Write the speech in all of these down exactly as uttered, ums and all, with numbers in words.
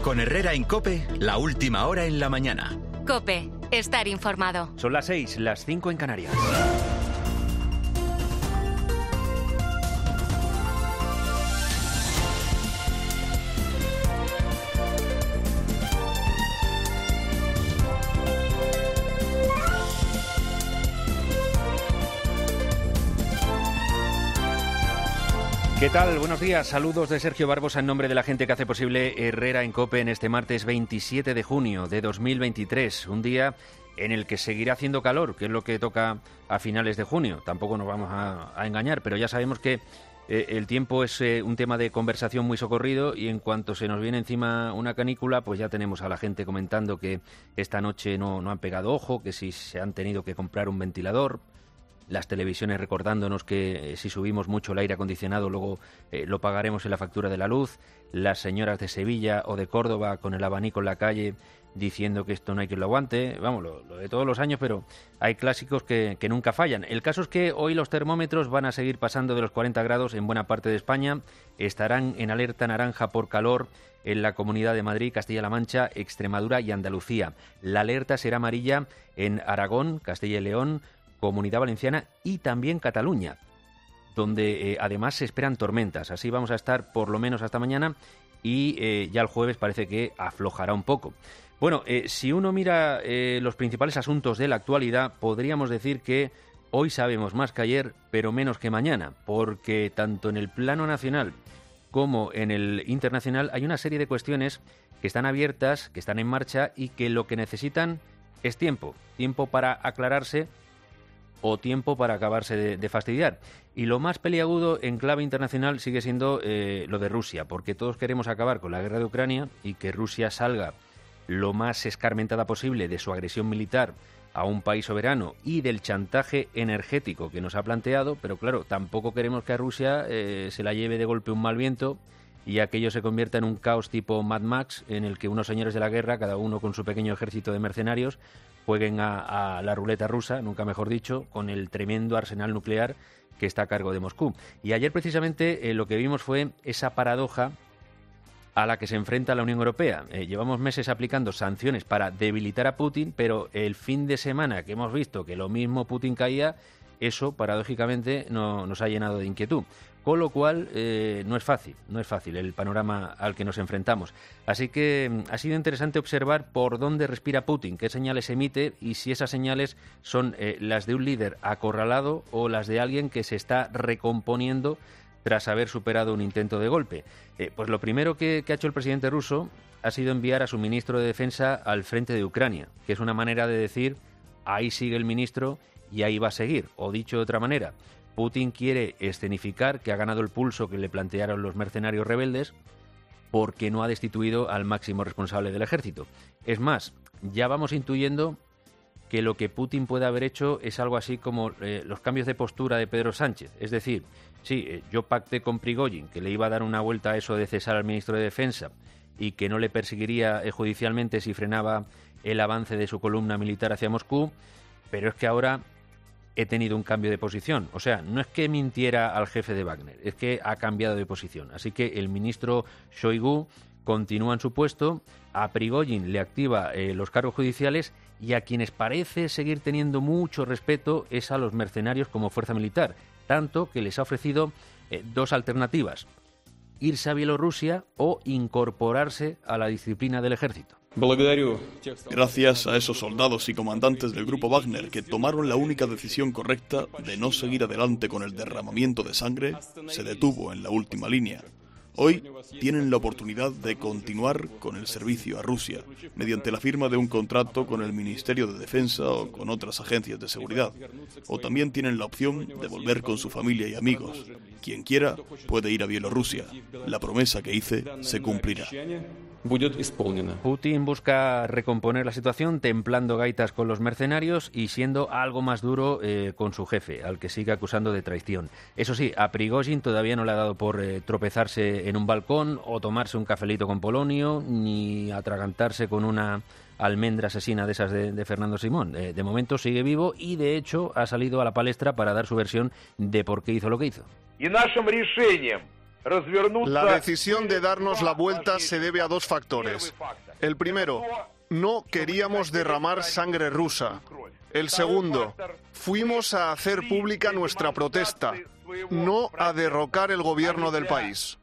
Con Herrera en COPE, la última hora en la mañana. COPE, estar informado. Son las seis, las cinco en Canarias. ¿Qué tal? Buenos días. Saludos de Sergio Barbosa en nombre de la gente que hace posible Herrera en COPE en este martes veintisiete de junio de dos mil veintitrés. Un día en el que seguirá haciendo calor, que es lo que toca a finales de junio. Tampoco nos vamos a, a engañar, pero ya sabemos que eh, el tiempo es eh, un tema de conversación muy socorrido y en cuanto se nos viene encima una canícula, pues ya tenemos a la gente comentando que esta noche no, no han pegado ojo, que si se han tenido que comprar un ventilador. Las televisiones recordándonos que eh, si subimos mucho el aire acondicionado luego eh, lo pagaremos en la factura de la luz. Las señoras de Sevilla o de Córdoba con el abanico en la calle diciendo que esto no hay quien lo aguante. Vamos, lo, lo de todos los años, pero hay clásicos que, que nunca fallan. El caso es que hoy los termómetros van a seguir pasando de los cuarenta grados en buena parte de España. Estarán en alerta naranja por calor en la Comunidad de Madrid, Castilla-La Mancha, Extremadura y Andalucía. La alerta será amarilla en Aragón, Castilla y León, Comunidad Valenciana y también Cataluña, donde eh, además se esperan tormentas. Así vamos a estar por lo menos hasta mañana y eh, ya el jueves parece que aflojará un poco. Bueno, eh, si uno mira eh, los principales asuntos de la actualidad, podríamos decir que hoy sabemos más que ayer, pero menos que mañana, porque tanto en el plano nacional como en el internacional hay una serie de cuestiones que están abiertas, que están en marcha y que lo que necesitan es tiempo, tiempo para aclararse o tiempo para acabarse de, de fastidiar. Y lo más peliagudo en clave internacional sigue siendo eh, lo de Rusia, porque todos queremos acabar con la guerra de Ucrania y que Rusia salga lo más escarmentada posible de su agresión militar a un país soberano y del chantaje energético que nos ha planteado, pero claro, tampoco queremos que a Rusia eh, se la lleve de golpe un mal viento y aquello se convierta en un caos tipo Mad Max, en el que unos señores de la guerra, cada uno con su pequeño ejército de mercenarios, jueguen a, a la ruleta rusa, nunca mejor dicho, con el tremendo arsenal nuclear que está a cargo de Moscú. Y ayer precisamente eh, lo que vimos fue esa paradoja a la que se enfrenta la Unión Europea. Eh, llevamos meses aplicando sanciones para debilitar a Putin, pero el fin de semana que hemos visto que lo mismo Putin caía, eso paradójicamente no, nos ha llenado de inquietud. Con lo cual, eh, no es fácil, no es fácil el panorama al que nos enfrentamos. Así que mm, ha sido interesante observar por dónde respira Putin, qué señales emite y si esas señales son eh, las de un líder acorralado o las de alguien que se está recomponiendo tras haber superado un intento de golpe. Eh, pues lo primero que, que ha hecho el presidente ruso ha sido enviar a su ministro de Defensa al frente de Ucrania, que es una manera de decir, ahí sigue el ministro y ahí va a seguir. O dicho de otra manera, Putin quiere escenificar que ha ganado el pulso que le plantearon los mercenarios rebeldes porque no ha destituido al máximo responsable del ejército. Es más, ya vamos intuyendo que lo que Putin puede haber hecho es algo así como eh, los cambios de postura de Pedro Sánchez. Es decir, sí, eh, yo pacté con Prigozhin que le iba a dar una vuelta a eso de cesar al ministro de Defensa y que no le perseguiría eh, judicialmente si frenaba el avance de su columna militar hacia Moscú, pero es que ahora he tenido un cambio de posición. O sea, no es que mintiera al jefe de Wagner, es que ha cambiado de posición. Así que el ministro Shoigu continúa en su puesto, a Prigozhin le activa eh, los cargos judiciales y a quienes parece seguir teniendo mucho respeto es a los mercenarios como fuerza militar, tanto que les ha ofrecido eh, dos alternativas: irse a Bielorrusia o incorporarse a la disciplina del ejército. Gracias a esos soldados y comandantes del grupo Wagner que tomaron la única decisión correcta de no seguir adelante con el derramamiento de sangre, se detuvo en la última línea. Hoy tienen la oportunidad de continuar con el servicio a Rusia, mediante la firma de un contrato con el Ministerio de Defensa o con otras agencias de seguridad. O también tienen la opción de volver con su familia y amigos. Quien quiera puede ir a Bielorrusia. La promesa que hice se cumplirá. Putin busca recomponer la situación templando gaitas con los mercenarios y siendo algo más duro eh, con su jefe, al que sigue acusando de traición. Eso sí, a Prigozhin todavía no le ha dado por eh, tropezarse en un balcón o tomarse un cafelito con Polonio, ni atragantarse con una almendra asesina de esas de, de Fernando Simón. Eh, de momento sigue vivo y de hecho ha salido a la palestra para dar su versión de por qué hizo lo que hizo. Y нашим решением La decisión de darnos la vuelta se debe a dos factores. El primero, no queríamos derramar sangre rusa. El segundo, fuimos a hacer pública nuestra protesta, no a derrocar el gobierno del país.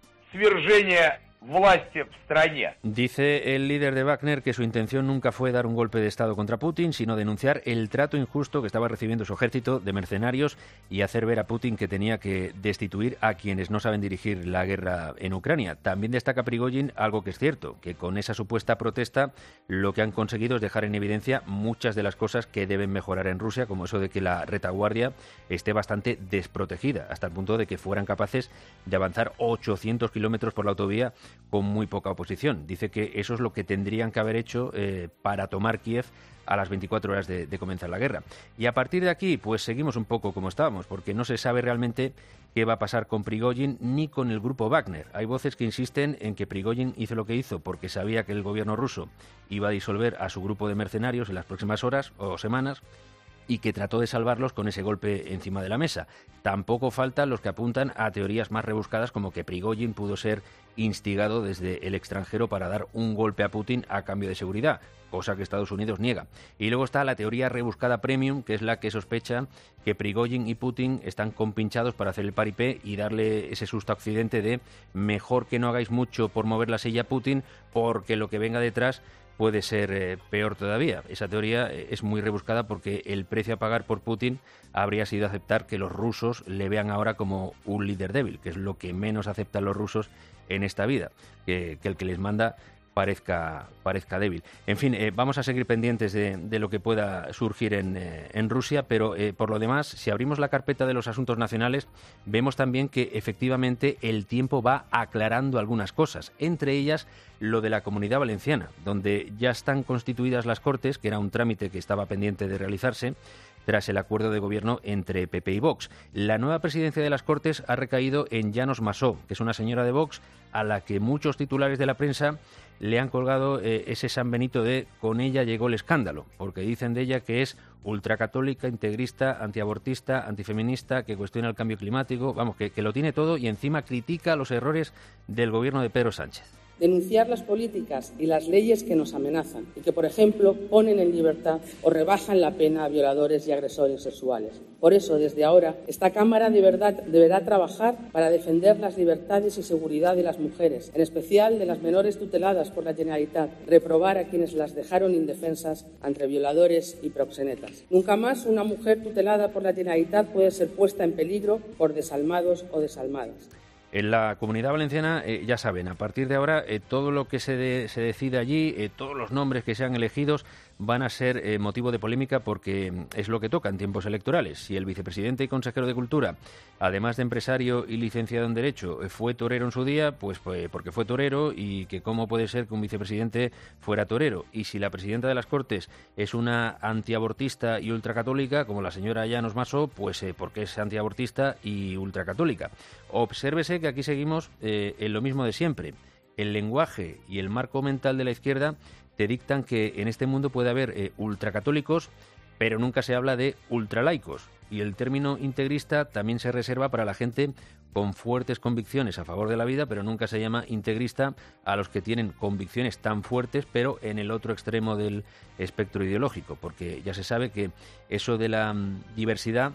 Dice el líder de Wagner que su intención nunca fue dar un golpe de Estado contra Putin, sino denunciar el trato injusto que estaba recibiendo su ejército de mercenarios y hacer ver a Putin que tenía que destituir a quienes no saben dirigir la guerra en Ucrania. También destaca Prigozhin algo que es cierto, que con esa supuesta protesta lo que han conseguido es dejar en evidencia muchas de las cosas que deben mejorar en Rusia, como eso de que la retaguardia esté bastante desprotegida, hasta el punto de que fueran capaces de avanzar ochocientos kilómetros por la autovía con muy poca oposición. Dice que eso es lo que tendrían que haber hecho eh, para tomar Kiev a las veinticuatro horas de, de comenzar la guerra. Y a partir de aquí, pues seguimos un poco como estábamos, porque no se sabe realmente qué va a pasar con Prigozhin ni con el grupo Wagner. Hay voces que insisten en que Prigozhin hizo lo que hizo porque sabía que el gobierno ruso iba a disolver a su grupo de mercenarios en las próximas horas o semanas, y que trató de salvarlos con ese golpe encima de la mesa. Tampoco faltan los que apuntan a teorías más rebuscadas, como que Prigozhin pudo ser instigado desde el extranjero para dar un golpe a Putin a cambio de seguridad, cosa que Estados Unidos niega. Y luego está la teoría rebuscada premium, que es la que sospecha que Prigozhin y Putin están compinchados para hacer el paripé y darle ese susto a Occidente de mejor que no hagáis mucho por mover la silla a Putin, porque lo que venga detrás puede ser eh, peor todavía. Esa teoría eh, es muy rebuscada porque el precio a pagar por Putin habría sido aceptar que los rusos le vean ahora como un líder débil, que es lo que menos aceptan los rusos en esta vida, que, que el que les manda parezca, parezca débil. En fin, eh, vamos a seguir pendientes de, de lo que pueda surgir en, eh, en Rusia, pero eh, por lo demás, si abrimos la carpeta de los asuntos nacionales, vemos también que efectivamente el tiempo va aclarando algunas cosas, entre ellas lo de la Comunidad Valenciana, donde ya están constituidas las Cortes, que era un trámite que estaba pendiente de realizarse tras el acuerdo de gobierno entre P P y Vox. La nueva presidencia de las Cortes ha recaído en Llanos Masó, que es una señora de Vox a la que muchos titulares de la prensa le han colgado eh, ese San Benito de con ella llegó el escándalo, porque dicen de ella que es ultracatólica, integrista, antiabortista, antifeminista, que cuestiona el cambio climático, vamos, que, que lo tiene todo y encima critica los errores del gobierno de Pedro Sánchez. Denunciar las políticas y las leyes que nos amenazan y que, por ejemplo, ponen en libertad o rebajan la pena a violadores y agresores sexuales. Por eso, desde ahora, esta Cámara de verdad deberá trabajar para defender las libertades y seguridad de las mujeres, en especial de las menores tuteladas por la Generalitat, reprobar a quienes las dejaron indefensas ante violadores y proxenetas. Nunca más una mujer tutelada por la Generalitat puede ser puesta en peligro por desalmados o desalmadas. En la Comunidad Valenciana, eh, ya saben, a partir de ahora, eh, todo lo que se, de, se decide allí, eh, todos los nombres que sean elegidos, van a ser eh, motivo de polémica porque es lo que toca en tiempos electorales. Si el vicepresidente y consejero de Cultura, además de empresario y licenciado en Derecho, fue torero en su día, pues, pues porque fue torero y que cómo puede ser que un vicepresidente fuera torero. Y si la presidenta de las Cortes es una antiabortista y ultracatólica, como la señora Llanos Masó, pues eh, porque es antiabortista y ultracatólica. Obsérvese que aquí seguimos eh, en lo mismo de siempre. El lenguaje y el marco mental de la izquierda te dictan que en este mundo puede haber eh, ultracatólicos, pero nunca se habla de ultralaicos. Y el término integrista también se reserva para la gente con fuertes convicciones a favor de la vida, pero nunca se llama integrista a los que tienen convicciones tan fuertes, pero en el otro extremo del espectro ideológico, porque ya se sabe que eso de la um, diversidad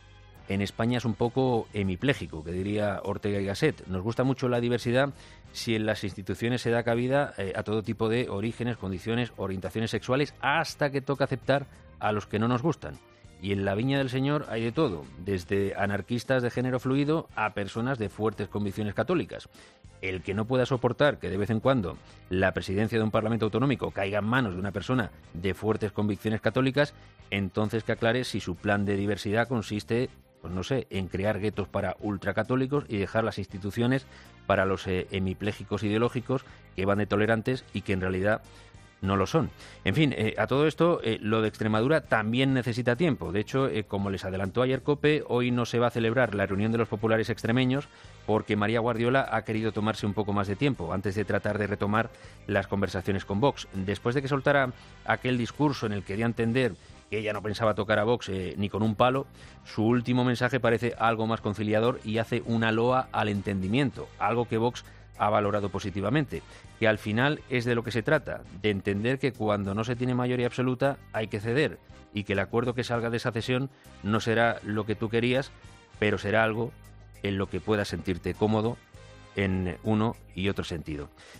en España es un poco hemipléjico, que diría Ortega y Gasset. Nos gusta mucho la diversidad si en las instituciones se da cabida eh, a todo tipo de orígenes, condiciones, orientaciones sexuales, hasta que toca aceptar a los que no nos gustan. Y en la viña del Señor hay de todo, desde anarquistas de género fluido a personas de fuertes convicciones católicas. El que no pueda soportar que de vez en cuando la presidencia de un parlamento autonómico caiga en manos de una persona de fuertes convicciones católicas, entonces que aclare si su plan de diversidad consiste, pues no sé, en crear guetos para ultracatólicos y dejar las instituciones para los eh, hemipléjicos ideológicos que van de tolerantes y que en realidad no lo son. En fin, eh, a todo esto, eh, lo de Extremadura también necesita tiempo. De hecho, eh, como les adelantó ayer COPE, hoy no se va a celebrar la reunión de los populares extremeños porque María Guardiola ha querido tomarse un poco más de tiempo antes de tratar de retomar las conversaciones con Vox. Después de que soltara aquel discurso en el que dio a entender que ella no pensaba tocar a Vox eh, ni con un palo, su último mensaje parece algo más conciliador y hace una loa al entendimiento, algo que Vox ha valorado positivamente, que al final es de lo que se trata, de entender que cuando no se tiene mayoría absoluta hay que ceder y que el acuerdo que salga de esa cesión no será lo que tú querías, pero será algo en lo que puedas sentirte cómodo en uno y otro sentido.